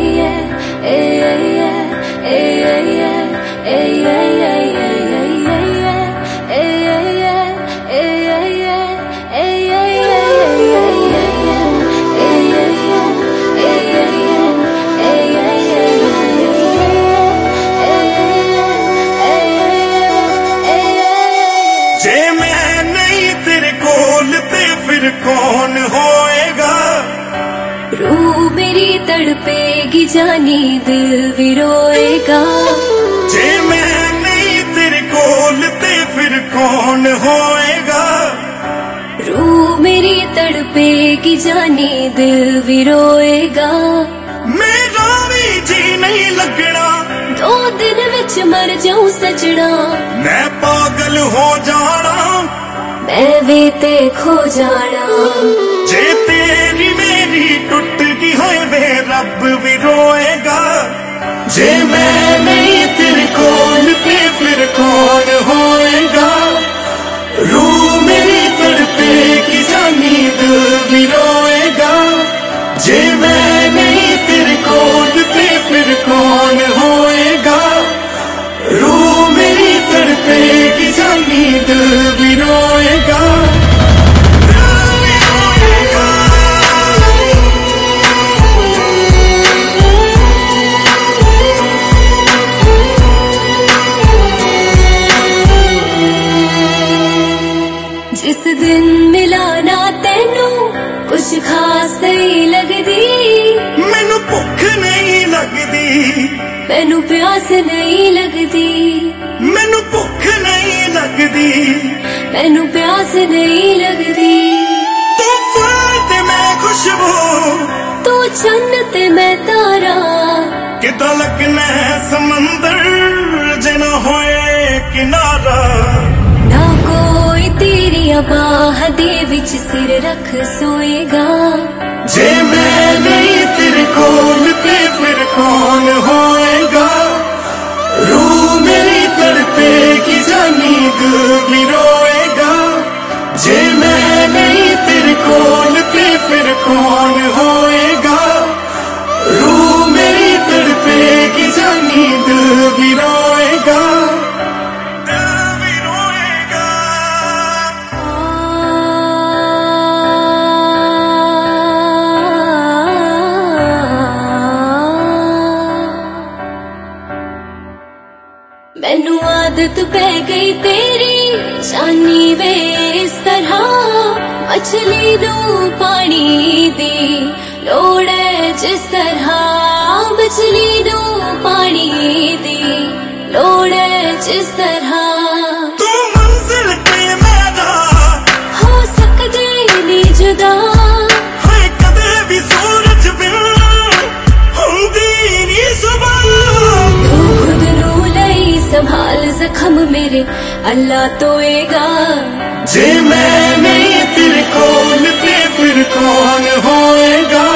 कौन होएगा? रूह मेरी तड़पेगी जानी दिल भी रोएगा। जे मैं नहीं तेरे कोल ते फिर कौन होएगा? रूह मेरी तड़पेगी जानी दिल भी रोएगा। मेरा भी जी नहीं लगना, 2 दिन विच मर जाऊं सजना। मैं पागल हो जाना, मैं भी ते खो जाना। जे तेरी मेरी टुट गई होए वे रब भी रोएगा। जे मैं नहीं तेरे कोल ते फिर कौन होएगा? रूह मेरी तड़पेगी जानी दिल भी रोएगा। जे मैं नहीं तेरे कोल ते फिर कौन होएगा? रूह मेरी तड़पेगी जानी दिल भी रोएगा। जिस दिन मिला ना तेनू कुछ खास नहीं लगदी। मैनू भुख नहीं लगदी, मैनू प्यास नहीं लगदी। मैनू भुख नहीं लगदी, मैनू प्यास नहीं लगदी। तू फूल ते मैं खुशबू, तू चन्न ते मैं तारा। किदा लगना है समंदर जे ना होए किनारा। ना कोई तेरी बाह दे विच सिर रख सोएगा। जे मैं नहीं तेरे कोल ते फिर कौन होएगा? रूह मेरी तड़पेगी जानी दिल भी रोएगा। जे मैं नहीं तेरे कोल ते फिर कौन होएगा? रूह मेरी तड़पेगी जानी दिल भी रोएगा। मैनू आदत पै गई तेरी जानी वे इस तरह। मछली नू पानी दी लोड़ है जिस तरह। मछली नू पानी दी लोड़ है जिस तरह। तू मंजिल ते मेरा हो सकदे नी जुदा। है कदे भी सूरज बिन हुंदी नी सुबह। तू खुद नू लई संभाल जख्म मेरे अल्लाह तोएगा। जे मैं नहीं तेरे कोल ते फिर कौन होएगा?